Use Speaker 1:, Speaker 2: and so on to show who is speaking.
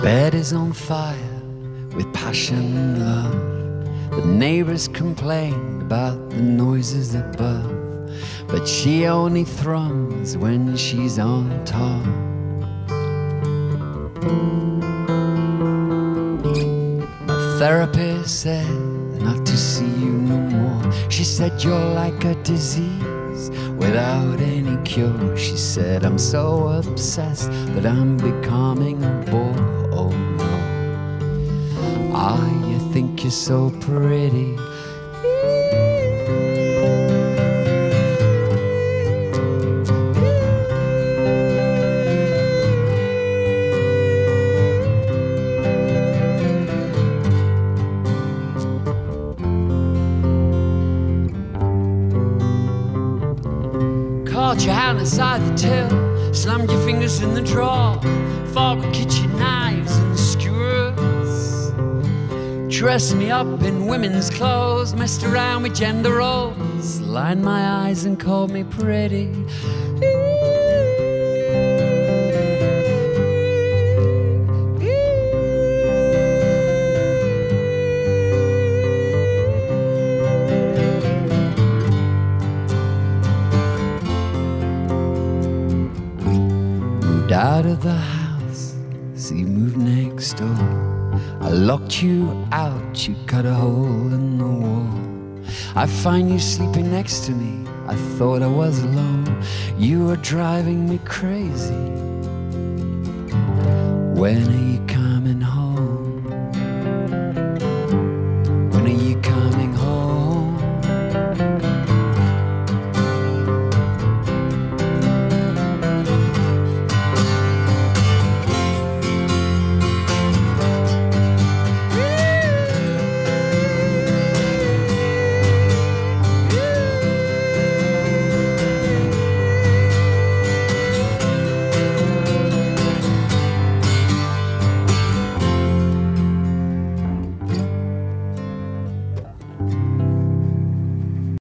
Speaker 1: Bed is on fire with passion and love. The neighbors complain about the noises above, but she only thrums when she's on top. My therapist said not to see you no more. She said you're like a disease without any cure. She said I'm so obsessed that I'm becoming a bore. Oh no. Ah, you think you're so pretty. Caught your hand inside the till, slammed your fingers in the drawer, fought with kitchen knives and skewers. Dressed me up in women's clothes, messed around with gender roles, lined my eyes and called me pretty. Out of the house, so you moved next door. I locked you out, you cut a hole in the wall. I find you sleeping next to me, I thought I was alone. You were driving me crazy. When are you coming home?